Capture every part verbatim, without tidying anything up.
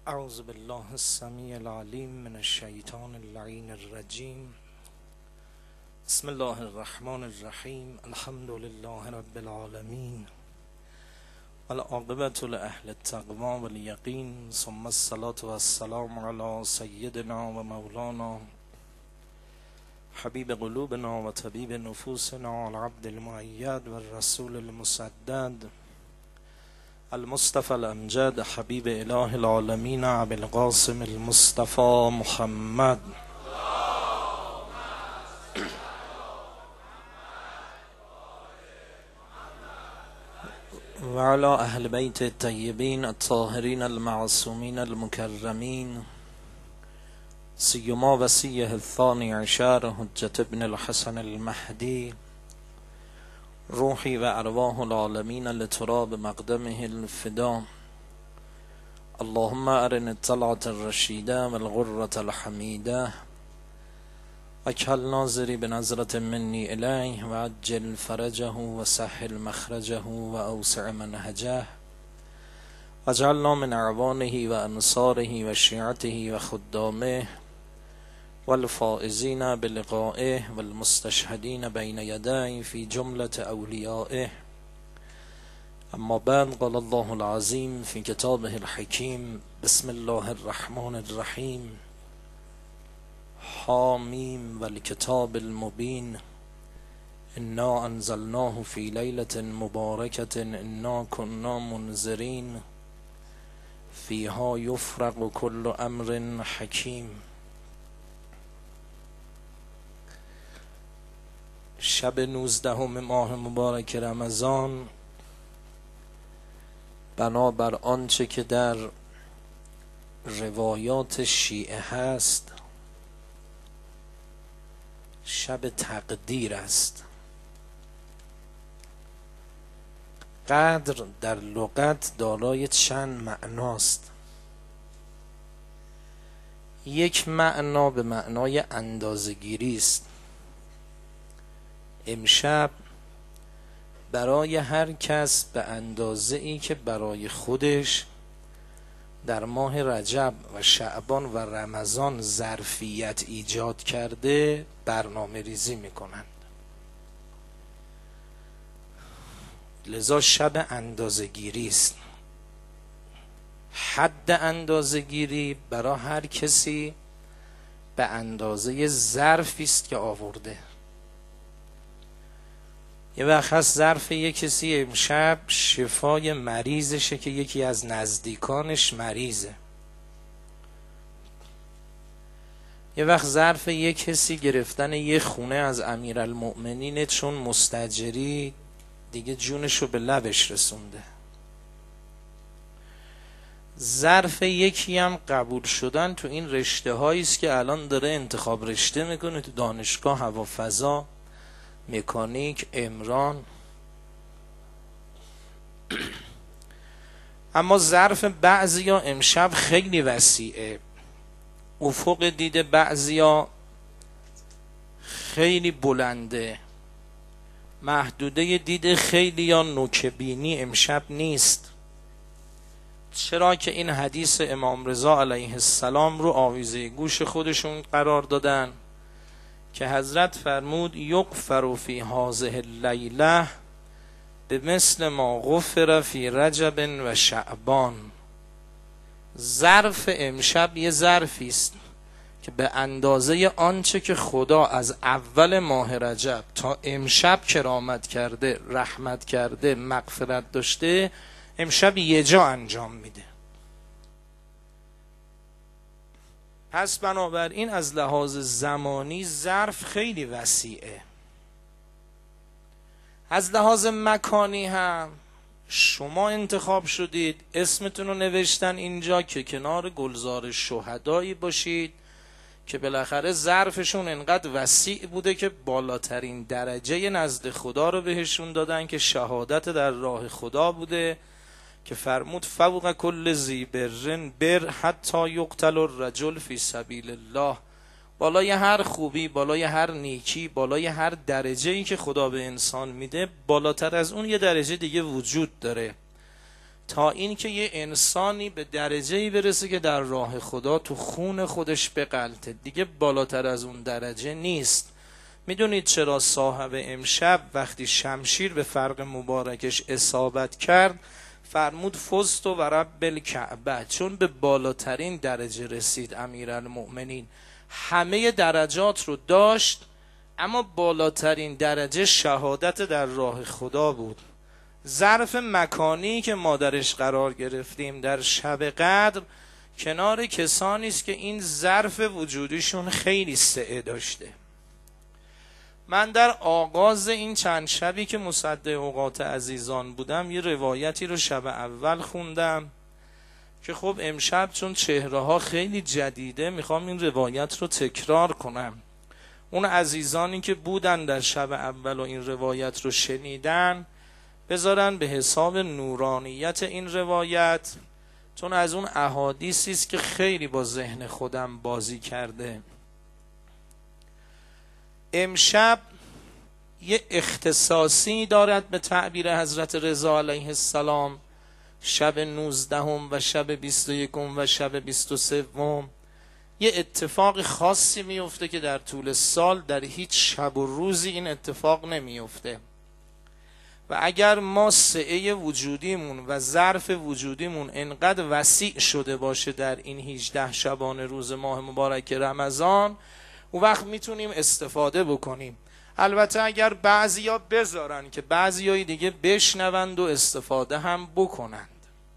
اعوذ بالله السمیع العلیم من الشیطان اللعین الرجیم. بسم الله الرحمن الرحیم. الحمد لله رب العالمین والعاقبة لأهل التقوى والیقین، ثم الصلاة والسلام علی سیدنا و مولانا حبیب قلوبنا و طبیب نفوسنا العبد المؤید والرسول المسدد المصطفى الامجد حبیب اله العالمین ابی القاسم المصطفى محمد و علی اهل بیت الطیبین الطاهرین المعصومین المکرمین، سیما وصیه الثانی عشر حجة ابن الحسن المهدی، روحی و ارواح العالمین لتراب مقدمه الفدا. اللهم ارنا الطلعة الرشیده و الغرة الحمیده، اکحل ناظری بنظرة منی الیه و عجل فرجه و سهل مخرجه و اوسع منهجه، واجعلنا من اعوانه و انصاره و شیعته و خدامه والفائزین بلقائه والمستشهدین بین یدیه فی جملة اولیائه. اما بعد، قال الله العظیم فی کتابه الحکیم: بسم الله الرحمن الرحیم. حامیم والکتاب المبین، انا انزلناه فی لیلة مبارکة انا کنا منذرین فیها یفرق کل امر حکیم. شب نوزدهم ماه مبارک رمضان، بنابر آنچه که در روایات شیعه هست، شب تقدیر است. قدر در لغت دارای چند معناست. یک معنا به معنای اندازه‌گیری است. امشب برای هر کس به اندازه‌ای که برای خودش در ماه رجب و شعبان و رمضان ظرفیت ایجاد کرده برنامه ریزی میکنند. لذا شب اندازه‌گیری است. حد اندازه‌گیری برای هر کسی به اندازه ظرفی است که آورده. یه وقت هست ظرف یک کسی امشب شفای مریضشه که یکی از نزدیکانش مریضه. یه وقت ظرف یک کسی گرفتن یه خونه از امیرالمؤمنینه، چون مستاجری دیگه جونشو به لبش رسونده. ظرف یکی هم قبول شدن تو این رشته هایی است که الان داره انتخاب رشته میکنه تو دانشگاه هوافضا، مکانیک، عمران. اما ظرف بعضیا امشب خیلی وسیعه. افق دید بعضیا خیلی بلنده. محدوده دید خیلی یا نوکبینی امشب نیست. چرا که این حدیث امام رضا علیه السلام رو آویزه گوش خودشون قرار دادن که حضرت فرمود: یغفر فی هذه اللیله بمثل ما غفر فی رجب و شعبان. ظرف امشب یه ظرفی است که به اندازه آنچه که خدا از اول ماه رجب تا امشب کرامت کرده، رحمت کرده، مغفرت داشته، امشب یه جا انجام میده. پس بنابراین از لحاظ زمانی ظرف خیلی وسیعه. از لحاظ مکانی هم شما انتخاب شدید، اسمتون رو نوشتن اینجا که کنار گلزار شهدایی باشید که بالاخره ظرفشون انقدر وسیع بوده که بالاترین درجه نزد خدا رو بهشون دادن که شهادت در راه خدا بوده، که فرمود فوق کل ذی برن بر حتی یقتل الرجل فی سبیل الله. بالای هر خوبی، بالای هر نیکی، بالای هر درجه‌ای که خدا به انسان میده، بالاتر از اون یه درجه دیگه وجود داره تا اینکه یه انسانی به درجه‌ای برسه که در راه خدا تو خون خودش بغلطه، دیگه بالاتر از اون درجه نیست. میدونید چرا صاحب امشب وقتی شمشیر به فرق مبارکش اصابت کرد فرمود فزت و رب الکعبه؟ چون به بالاترین درجه رسید. امیرالمؤمنین همه درجات رو داشت، اما بالاترین درجه شهادت در راه خدا بود. ظرف مکانی که ما درش قرار گرفتیم در شب قدر کنار کسانی است که این ظرف وجودیشون خیلی سعه داشته. من در آغاز این چند شبی که مصدق اوقات عزیزان بودم یه روایتی رو شب اول خوندم که خب امشب چون چهره ها خیلی جدیده میخوام این روایت رو تکرار کنم. اون عزیزانی که بودن در شب اول و این روایت رو شنیدن بذارن به حساب نورانیت این روایت، چون از اون احادیثی است که خیلی با ذهن خودم بازی کرده. امشب یه اختصاصی دارد به تعبیر حضرت رضا علیه السلام، شب نوزدهم و شب بیست و یکم و شب بیست و سوم یه اتفاق خاصی میفته که در طول سال در هیچ شب و روزی این اتفاق نمیفته. و اگر ما سعه وجودیمون و ظرف وجودیمون انقدر وسیع شده باشه در این هجده شبانه روز ماه مبارک رمضان، اون وقت میتونیم استفاده بکنیم. البته اگر بعضیا بذارن که بعضیای دیگه بشنوند و استفاده هم بکنند.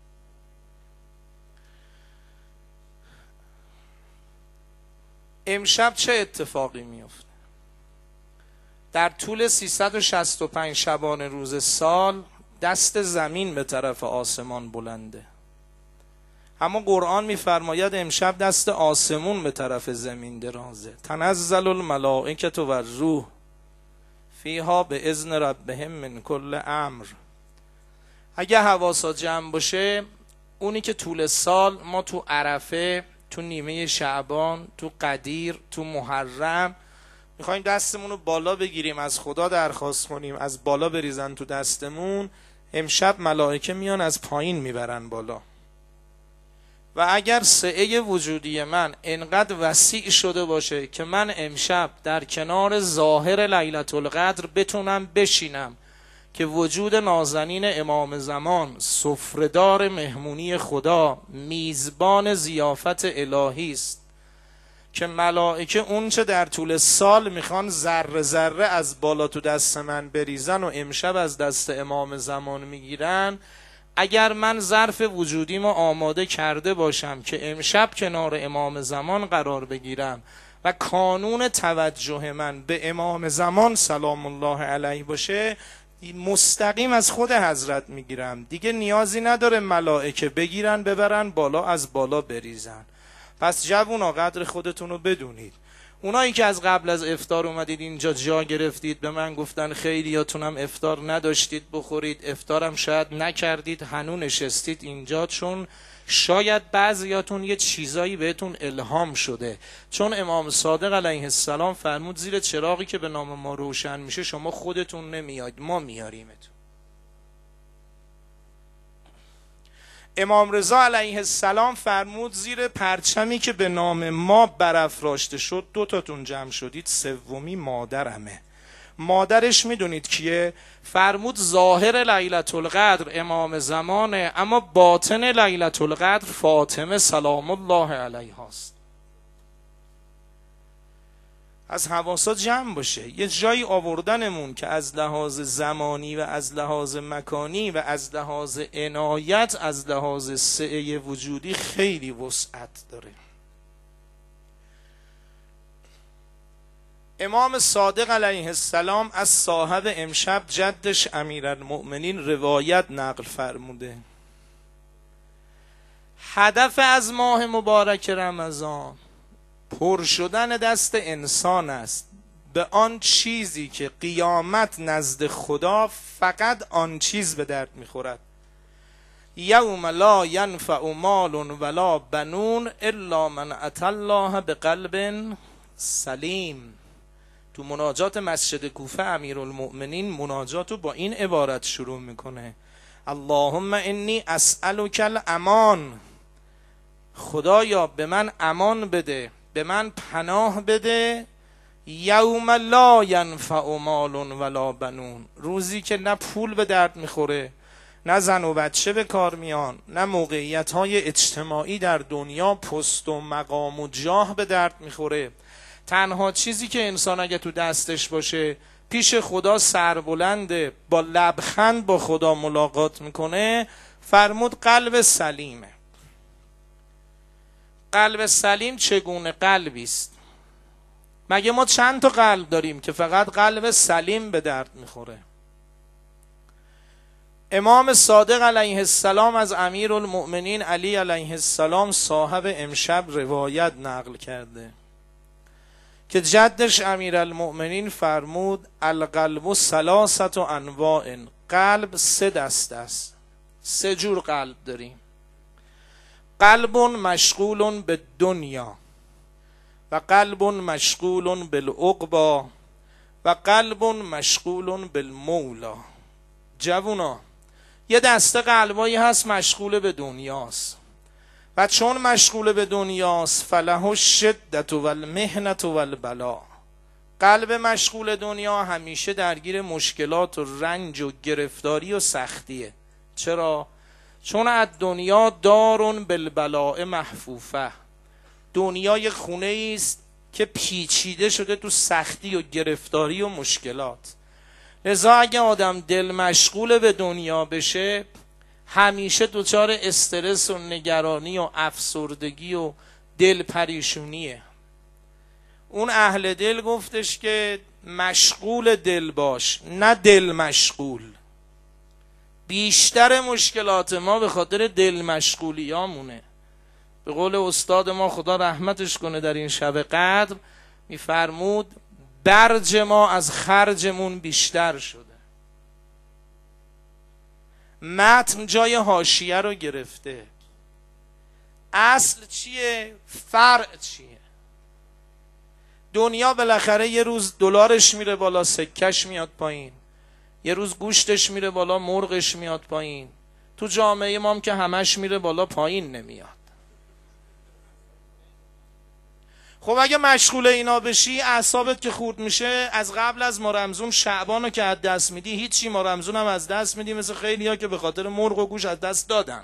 امشب چه اتفاقی میفته؟ در طول سیصد و شصت و پنج شبانه روز سال دست زمین به طرف آسمان بلنده، اما قرآن میفرماید امشب دست آسمون به طرف زمین درازه. تنزل الملائکة و الروح فیها به اذن ربهم من کل امر. اگه حواسا جمع باشه، اونی که طول سال ما تو عرفه، تو نیمه شعبان، تو قدیر، تو محرم میخوایم دستمون رو بالا بگیریم، از خدا درخواست کنیم از بالا بریزن تو دستمون، امشب ملائکه میان از پایین میبرن بالا. و اگر سعه وجودی من انقدر وسیع شده باشه که من امشب در کنار ظاهر لیلة القدر بتونم بشینم که وجود نازنین امام زمان، سفره‌دار مهمونی خدا، میزبان ضیافت الهی است، که ملائکه اون چه در طول سال میخوان ذره ذره از بالا تو دست من بریزن و امشب از دست امام زمان میگیرن، اگر من ظرف وجودیمو آماده کرده باشم که امشب کنار امام زمان قرار بگیرم و کانون توجه من به امام زمان سلام الله علیه باشه، مستقیم از خود حضرت میگیرم، دیگه نیازی نداره ملائکه بگیرن ببرن بالا از بالا بریزن. پس جوونا قدر خودتون رو بدونید. اونایی که از قبل از افطار اومدید اینجا جا گرفتید، به من گفتن خیلیاتون هم افطار نداشتید بخورید، افطارم شاید نکردید، هنوز نشستید اینجا چون شاید بعضیاتون یه چیزایی بهتون الهام شده، چون امام صادق علیه السلام فرمود زیر چراغی که به نام ما روشن میشه شما خودتون نمیاید، ما میاریمتون. امام رضا علیه السلام فرمود زیر پرچمی که به نام ما برافراشته شد دو تاتون جمع شدید، سومی مادرمه. مادرش میدونید کیه؟ فرمود ظاهر لیلة القدر امام زمانه، اما باطن لیلة القدر فاطمه سلام الله علیها است. از حواسا جمع باشه. یه جایی آوردنمون که از لحاظ زمانی و از لحاظ مکانی و از لحاظ عنایت از لحاظ سعه وجودی خیلی وسعت داره. امام صادق علیه السلام از صاحب امشب جدش امیرالمؤمنین روایت نقل فرموده. هدف از ماه مبارک رمضان پر شدن دست انسان است به آن چیزی که قیامت نزد خدا فقط آن چیز به درد میخورد. یوم لا ینفع مال ولا بنون الا من اتى الله بقلب سلیم. تو مناجات مسجد کوفه امیرالمؤمنین مناجاتو با این عبارت شروع میکنه: اللهم انی اسألک الامان، خدایا به من امان بده، به من پناه بده. یوم لا ینفع مال ولا بنون، روزی که نه پول به درد میخوره، نه زن و بچه به کار میان، نه موقعیت های اجتماعی در دنیا، پست و مقام و جاه به درد میخوره. تنها چیزی که انسان اگه تو دستش باشه پیش خدا سربلنده، با لبخند با خدا ملاقات میکنه، فرمود قلب سلیمه. قلب سلیم چگونه قلبی است؟ مگه ما چند تا قلب داریم که فقط قلب سلیم به درد میخوره؟ امام صادق علیه السلام از امیر المؤمنین علی علیه السلام صاحب امشب روایت نقل کرده که جدش امیر المؤمنین فرمود القلب ثلاثت انواع، قلب سه دسته است، سه جور قلب داریم. قلب مشغول به دنیا و قلب مشغول بالعقبی و قلب مشغول بالمولا. جوونا، یه دسته قلبایی هست مشغول به دنیاست و چون مشغول به دنیاست فله الشدة و المحنة و البلاء. قلب مشغول دنیا همیشه درگیر مشکلات و رنج و گرفتاری و سختیه. چرا؟ چون از دنیا دارون بالبلاء محفوفه، دنیای خونه است که پیچیده شده تو سختی و گرفتاری و مشکلات. لذا اگه آدم دل مشغول به دنیا بشه همیشه دچار استرس و نگرانی و افسردگی و دل پریشونیه. اون اهل دل گفتش که مشغول دل باش، نه دل مشغول. بیشتر مشکلات ما به خاطر دل مشغولی هامونه. به قول استاد ما خدا رحمتش کنه در این شب قدر میفرمود برج ما از خرجمون بیشتر شده. متن جای حاشیه رو گرفته. اصل چیه؟ فرع چیه؟ دنیا بالاخره یه روز دلارش میره بالا، سکش میاد پایین، یه روز گوشتش میره بالا، مرغش میاد پایین. تو جامعه ما هم که همش میره بالا پایین نمیاد. خب اگه مشغول اینا بشی اعصابت که خورد میشه، از قبل از ما رمزون شعبانو که از دست میدی، هیچی ما رمزون هم از دست میدی، مثل خیلی ها که به خاطر مرغ و گوش از دست دادن.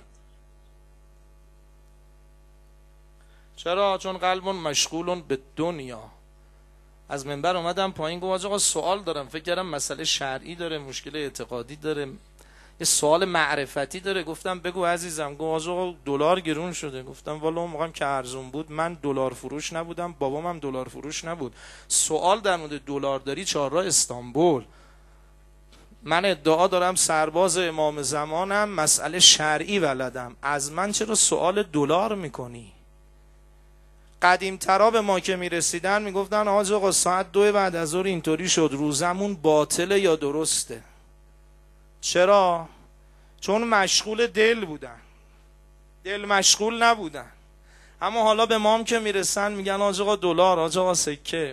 چرا؟ چون قلبون مشغولون به دنیا. از منبر اومدم پایین گفت آقا سوال دارم، فکر کردم مسئله شرعی داره، مشکل اعتقادی داره، یه سوال معرفتی داره. گفتم بگو عزیزم. گفت آقا دلار گرون شده. گفتم والا اون موقعم که ارزون بود من دلار فروش نبودم، بابام هم دلار فروش نبود. سوال در مورد دلار داری چهارراه استانبول. من ادعا دارم سرباز امام زمانم، مسئله شرعی بلدم، از من چرا سوال دلار میکنی؟ قدیم ترا به ما که میرسیدن میگفتن آج آقا ساعت دو بعد از ظهر اینطوری شد، روزمون باطله یا درسته؟ چرا؟ چون مشغول دل بودن، دل مشغول نبودن. اما حالا به ما هم که میرسن میگن آج آقا دلار، آج آقا سکه.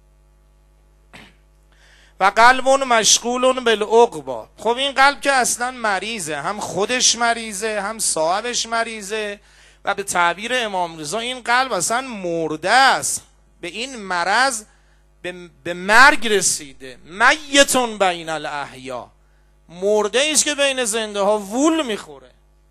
و قلب مشغول بالعقبی. خب این قلب که اصلا مریضه، هم خودش مریضه هم صاحبش مریضه و به تعبیر امام رضا این قلب اصلا مرده است، به این مرض به, به مرگ رسیده. میتون بین الاحیا، مرده ایست که بین زنده ها وول میخوره.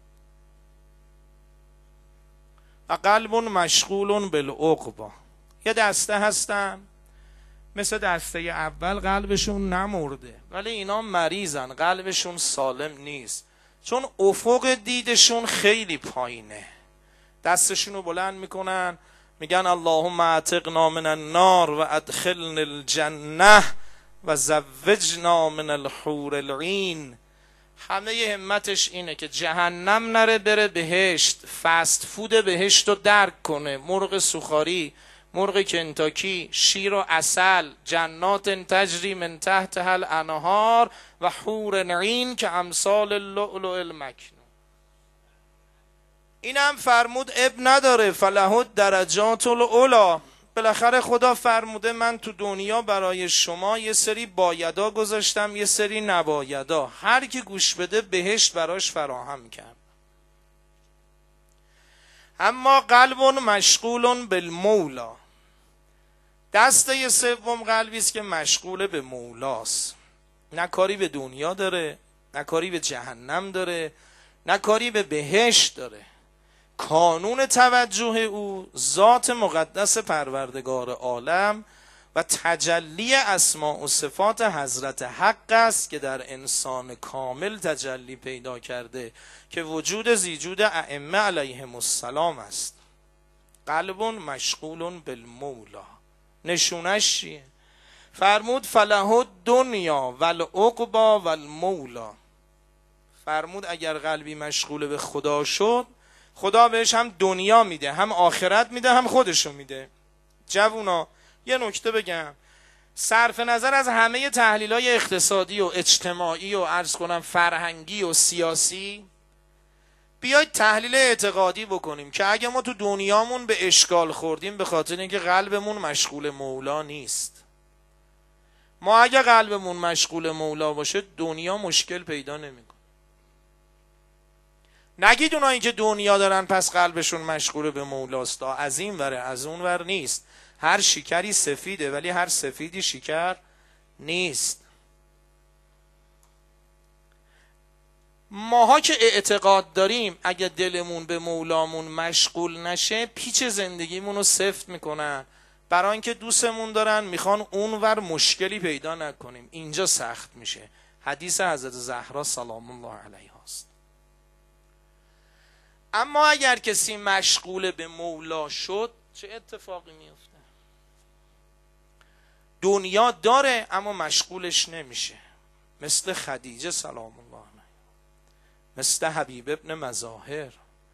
و قلب مشغول بالعقبی. یه دسته هستن مثل دسته اول قلبشون نمرده ولی اینا مریضن، قلبشون سالم نیست، چون افق دیدشون خیلی پایینه. دستشون رو بلند میکنن میگن اللهم اعتقنا من النار و ادخلنا الجنه و زوجنا من الحور العین. همه همتش اینه که جهنم نره، بره بهشت، فست فود بهشت رو درک کنه، مرغ سوخاری، مرغ کنتاکی، شیر و عسل، جنات تجری من تحتها الانهار و حور عین که امثال اللؤلؤ المکنون. این هم فرمود اب نداره فله درجات العلا. بالاخره خدا فرموده من تو دنیا برای شما یه سری بایدا گذاشتم، یه سری نبایدا، هر کی گوش بده بهشت براش فراهم کرد. اما قلب مشغول بالمولا، دسته سوم قلبی است که مشغول به مولاست، نه کاری به دنیا داره، نه کاری به جهنم داره، نه کاری به بهشت داره. کانون توجه او ذات مقدس پروردگار عالم و تجلی اسماء و صفات حضرت حق است که در انسان کامل تجلی پیدا کرده که وجود زیجود ائمه علیهم السلام است. قلب مشغول بالمولا، نشونش چیه؟ فرمود فله دنیا والعقبی والمولا. فرمود اگر قلبی مشغول به خدا شد، خدا بهش هم دنیا میده، هم آخرت میده، هم خودشو میده. جوونا یه نکته بگم، صرف نظر از همه تحلیل‌های اقتصادی و اجتماعی و عرض کنم فرهنگی و سیاسی، بیاید تحلیل اعتقادی بکنیم که اگه ما تو دنیامون به اشکال خوردیم به خاطر اینکه قلبمون مشغول مولا نیست. ما اگه قلبمون مشغول مولا باشه دنیا مشکل پیدا نمیکنه. نگید اونایی که دنیا دارن پس قلبشون مشغول به مولاست، از این وره از اون ور نیست. هر شکری سفیده ولی هر سفیدی شکر نیست. ماها که اعتقاد داریم اگه دلمون به مولامون مشغول نشه پیچ زندگیمون رو سفت میکنن، برای اینکه دوستمون دارن میخوان اونور مشکلی پیدا نکنیم، اینجا سخت میشه. حدیث حضرت زهرا سلام الله علیها است. اما اگر کسی مشغول به مولا شد چه اتفاقی میفته؟ دنیا داره اما مشغولش نمیشه، مثل خدیجه سلام الله علیها، مثل حبیب ابن مظاهر.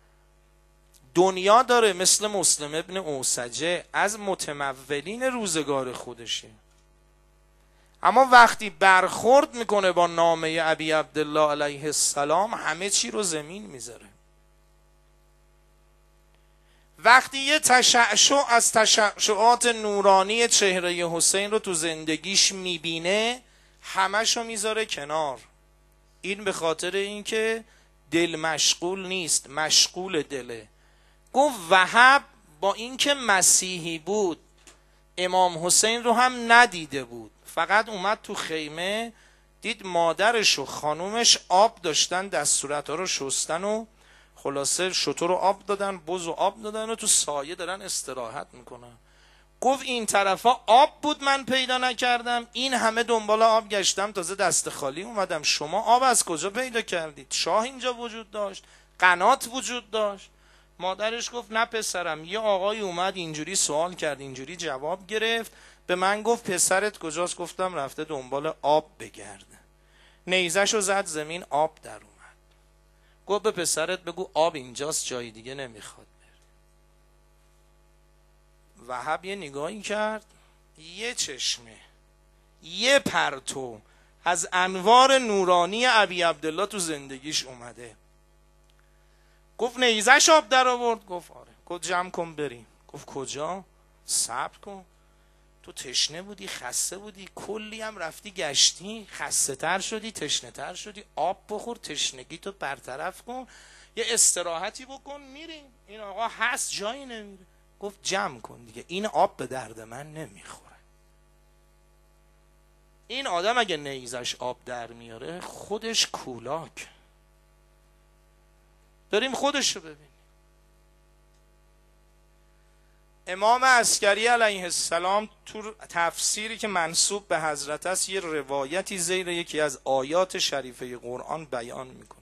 دنیا داره مثل مسلم ابن اوسجه، از متمولین روزگار خودشه، اما وقتی برخورد میکنه با نامه ابی عبدالله علیه السلام همه چی رو زمین میذاره. وقتی یه تشعشع از تشعشعات نورانی چهره حسین رو تو زندگیش میبینه همش رو میذاره کنار. این به خاطر اینکه دل مشغول نیست، مشغول دله. گفت وهب با اینکه مسیحی بود امام حسین رو هم ندیده بود، فقط اومد تو خیمه دید مادرش و خانومش آب داشتن دستورت ها رو شستن و خلاصه شتر رو آب دادن، بز رو آب دادن و تو سایه دارن استراحت میکنن. گفت این طرفا آب بود من پیدا نکردم، این همه دنبال آب گشتم تازه دست خالی اومدم. شما آب از کجا پیدا کردید؟ شاه اینجا وجود داشت، قنات وجود داشت. مادرش گفت نه پسرم، یه آقای اومد اینجوری سوال کرد، اینجوری جواب گرفت، به من گفت پسرت کجاست؟ گفتم رفته دنبال آب بگرده. نیزشو زد زمین، آب در اومد. گفت به پسرت بگو آب اینجاست، جای دیگه نمیخواد بره. وهب یه نگاهی کرد، یه چشمه، یه پرتو از انوار نورانی ابی عبدالله تو زندگیش اومده. گفت نیزش آب در آورد؟ گفت آره. گفت جمع کن بریم. گفت کجا؟ صبر کن، تو تشنه بودی، خسته بودی، کلی هم رفتی گشتی، خسته تر شدی، تشنه تر شدی، آب بخور، تشنگی تو برطرف کن، یه استراحتی بکن، میریم. این آقا هست جایی نمیره. گفت جمع کن دیگه، این آب به درد من نمیخوره. این آدم اگه نیزش آب در میاره خودش کولاک. بریم خودشو ببینیم. امام عسکری علیه السلام تو تفسیری که منسوب به حضرت است یه روایتی زیر یکی از آیات شریفه قرآن بیان میکنه.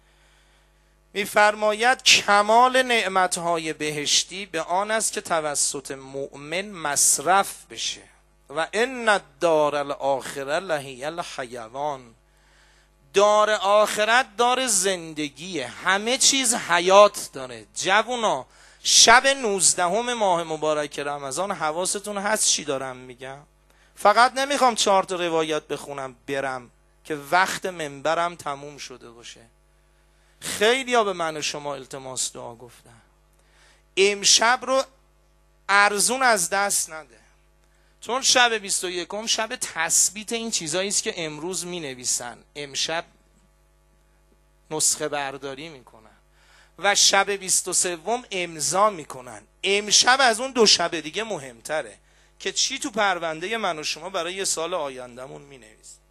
میفرماید کمال نعمتهای بهشتی به آن است که توسط مؤمن مصرف بشه و ان الدار الاخره لهی الحیوان. دار آخرت دار زندگیه، همه چیز حیات داره. جوونا شب نوزدهم ماه مبارک رمضان حواستون هست چی دارم میگم؟ فقط نمیخوام چهار تا روایت بخونم برم که وقت منبرم تموم شده باشه. خیلی ها به من و شما التماس دعا گفتن. امشب رو ارزون از دست نده، چون شب بیست و یکم شب تثبیت این چیزایی است که امروز می نویسن، امشب نسخه برداری میکنن و شب بیست و سوم امضا میکنن. امشب از اون دو شب دیگه مهمتره که چی تو پرونده من و شما برای یه سال آیندمون می نویسن.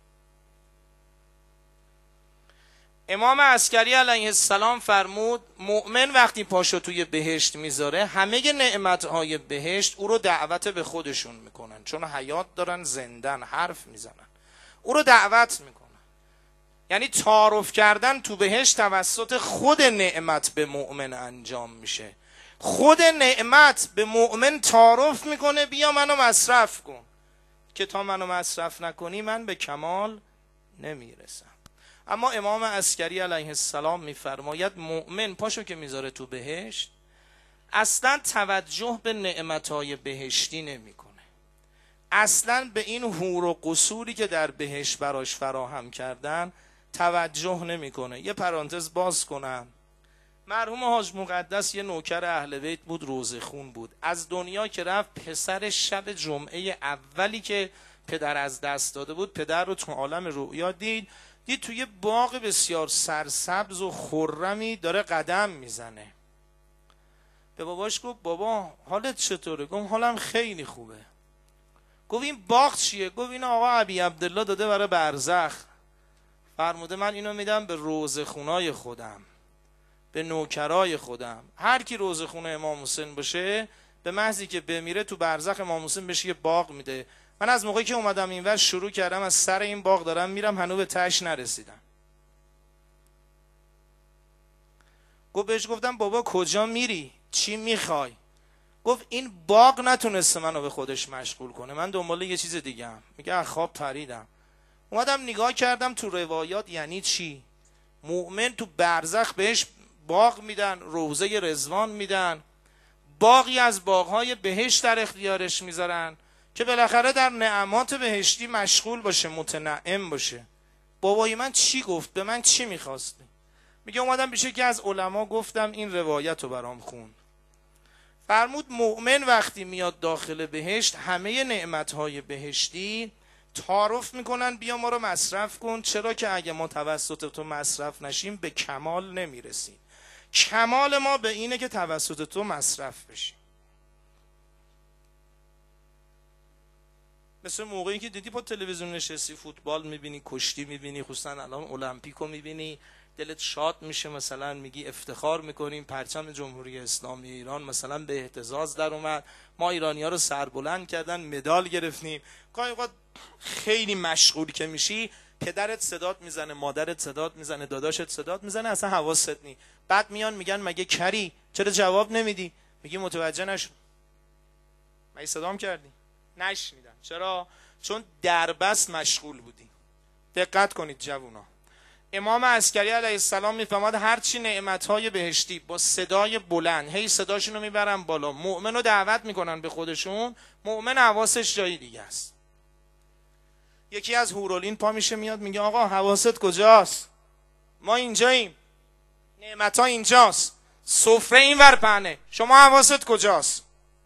امام عسکری علیه السلام فرمود مؤمن وقتی پاشو توی بهشت میذاره همه نعمتهای بهشت او رو دعوت به خودشون میکنن، چون حیات دارن، زندن، حرف میزنن، او رو دعوت میکنن. یعنی تعارف کردن تو بهشت توسط خود نعمت به مؤمن انجام میشه. خود نعمت به مؤمن تعارف میکنه بیا منو مصرف کن، که تا منو مصرف نکنی من به کمال نمیرسم. اما امام عسکری علیه السلام میفرماید مؤمن پاشو که میذاره تو بهشت اصلا توجه به نعمتهای بهشتی نمیکنه، اصلا به این حور و قصوری که در بهشت براش فراهم کردن توجه نمیکنه. یه پرانتز باز کنم، مرحوم حاج مقدس یه نوکر اهل بیت بود، روزه خون بود. از دنیا که رفت پسر شب جمعه اولی که پدر از دست داده بود پدر رو تو عالم رؤیا دید، دید توی باغ بسیار سرسبز و خرمی داره قدم میزنه. به باباش گفت بابا حالت چطوره؟ گفت حالم خیلی خوبه. گفت این باغ چیه؟ گفت این آقا ابی عبدالله داده برای برزخ، فرموده من اینو میدم به روزه خونای خودم، به نوکرای خودم. هر کی روزه خونه امام حسین باشه به محضی که بمیره تو برزخ امام حسین بهش یه باغ میده. من از موقعی که اومدم اینور شروع کردم از سر این باغ دارم میرم، هنوز به تهش نرسیدم. گفت بهش گفتم بابا کجا میری؟ چی میخوای؟ گفت این باغ نتونسته منو به خودش مشغول کنه، من دنبال یه چیز دیگه ام. میگه از خواب پریدم اومدم نگاه کردم تو روایات یعنی چی؟ مؤمن تو برزخ بهش باغ میدن، روضه رضوان میدن، باغی از باغهای بهشت در اختیارش میذارن که بالاخره در نعمات بهشتی مشغول باشه، متنعم باشه. بابای من چی گفت؟ به من چی میخواستی؟ میگه اومدم پیش یکی از علما گفتم این روایت رو برام خون. فرمود مؤمن وقتی میاد داخل بهشت همه نعمتهای بهشتی تعارف میکنن بیا ما رو مصرف کن، چرا که اگه ما توسط تو مصرف نشیم به کمال نمیرسیم. کمال ما به اینه که توسط تو مصرف بشیم. مثل موقعی که دیدی با تلویزیون نشستی فوتبال میبینی، کشتی میبینی، خصوصا الان المپیکو میبینی، دلت شاد میشه، مثلا میگی افتخار میکنیم پرچم جمهوری اسلامی ایران مثلا به اهتزاز در اومد، ما ایرانی ها رو سربلند کردن، مدال گرفتیم. گاهی اوقات خیلی مشغول که میشی پدرت صدات میزنه، مادرت صدات میزنه، داداشت صدات میزنه، اصلا حواست نی. بعد میان میگن مگه کری چرا جواب نمیدی؟ میگی متوجه نشد. مگه صدام کردی؟ نشنیدم. چرا؟ چون دربست مشغول بودی. دقت کنید جوونا. امام عسکری علیه السلام میفرماد هرچی نعمتهای بهشتی با صدای بلند هی صداشون رو میبرن بالا، مؤمن رو دعوت میکنن به خودشون، مؤمن حواسش جایی دیگه است. یکی از هورولین پا میشه میاد میگه آقا حواست کجاست؟ ما اینجاییم، نعمتها اینجاست، سفره این ور پهنه، شما حواست کجاست؟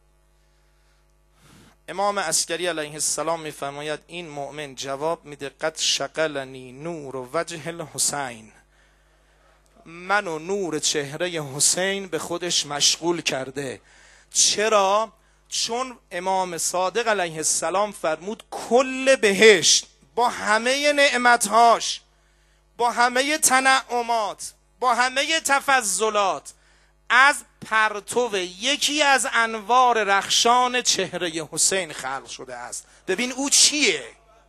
امام عسکری علیه السلام میفرماید این مؤمن جواب میده قد شغلنی نور و وجه الحسین، من و نور چهره حسین به خودش مشغول کرده. چرا؟ چون امام صادق علیه السلام فرمود کل بهشت با همه نعمتهاش، با همه تنعمات، با همه تفضلات از پرتو یکی از انوار رخشان چهره حسین خلق شده است. ببین او چیه؟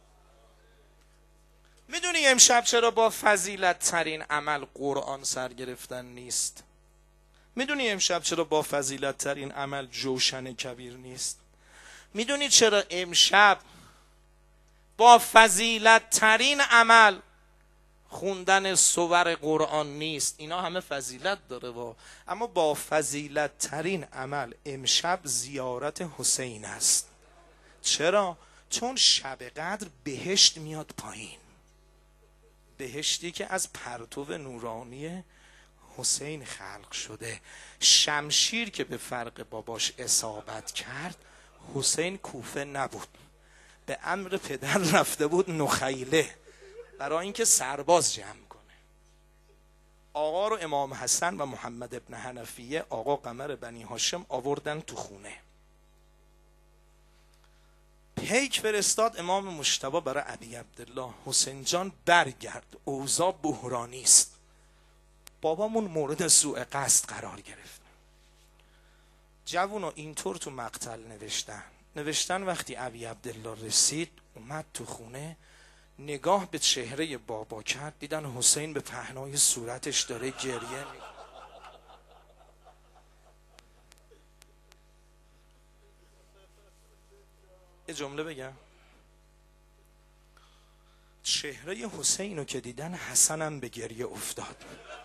میدونی امشب چرا با فضیلت ترین عمل قرآن سر گرفتن نیست؟ میدونی امشب چرا با فضیلت ترین عمل جوشن کبیر نیست؟ میدونی چرا امشب با فضیلت ترین عمل خوندن سور قرآن نیست؟ اینا همه فضیلت داره با، اما با فضیلت ترین عمل امشب زیارت حسین است. چرا؟ چون شب قدر بهشت میاد پایین، بهشتی که از پرتو نورانی حسین خلق شده. شمشیر که به فرق باباش اصابت کرد، حسین کوفه نبود، به امر پدر رفته بود نخیله برای اینکه سرباز جمع کنه. آقا رو امام حسن و محمد ابن حنفیه، آقا قمر بنی هاشم، آوردن تو خونه. پیک فرستاد امام مجتبی برای ابی عبدالله، حسین جان برگرد، اوضاع بحرانی است، بابامون مورد سوء قصد قرار گرفت. جوونو اینطور تو مقتل نوشتن نوشتن وقتی ابی عبدالله رسید اومد تو خونه، نگاه به چهره بابا کرد، دیدن حسین به پهنای صورتش داره گریه می یه جمله بگم، چهره حسین رو که دیدن حسنم به گریه افتاد.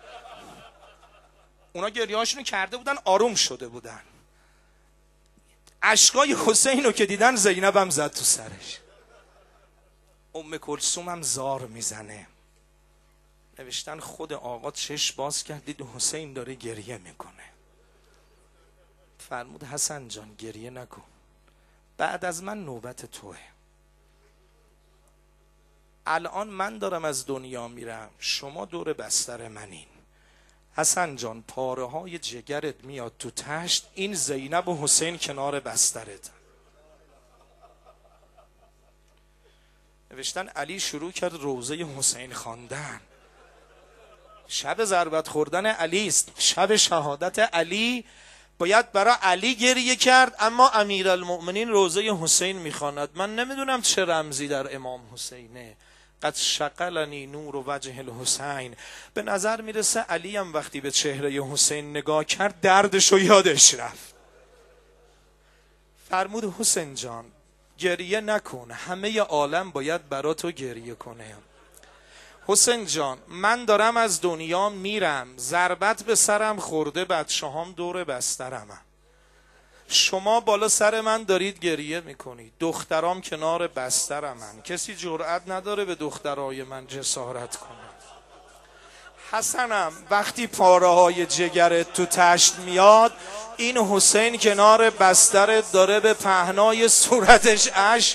اونا گریه هاشونو کرده بودن، آروم شده بودن. اشکای حسین رو که دیدن زینب هم زد تو سرش. ام کلثوم هم زار میزنه. نوشتن خود آقا چشم باز کرد، دید حسین داره گریه میکنه. فرمود حسن جان گریه نکن، بعد از من نوبت توه. الان من دارم از دنیا میرم، شما دور بستر منین. حسن جان پاره های جگرت میاد تو تشت، این زینب و حسین کنار بسترت. نوشتن علی شروع کرد روضه حسین خواندن. شب ضربت خوردن علی است، شب شهادت علی، باید برای علی گریه کرد، اما امیرالمؤمنین روضه حسین میخواند. من نمیدونم چه رمزی در امام حسینه. قد شغلنی نور و وجه الحسین. به نظر میرسه علی هم وقتی به چهره حسین نگاه کرد دردش و یادش رفت. فرمود حسین جان گریه نکن، همه عالم باید برا تو گریه کنه. حسین جان من دارم از دنیا میرم، ضربت به سرم خورده، بچه‌هام دور بسترم، شما بالا سر من دارید گریه میکنید، دخترام کنار بسترمن، کسی جرأت نداره به دخترای من جسارت کنه. حسنم وقتی پاره های جگرت تو تشت میاد، این حسین کنار بسترت داره به پهنای صورتش اشک.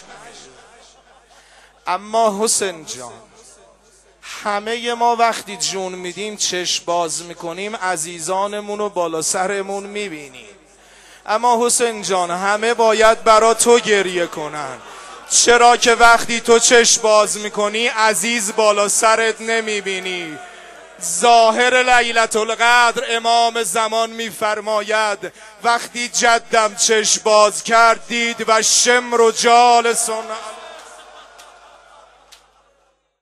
اما حسین جان همه ما وقتی جون میدیم چشم باز میکنیم، عزیزانمون رو بالا سرمون میبینیم. اما حسین جان همه باید برا تو گریه کنن، چرا که وقتی تو چشم باز میکنی عزیز بالا سرت نمیبینی. ظاهر لیلة القدر امام زمان میفرماید وقتی جدم چشم باز کرد دید و شمر و جالسون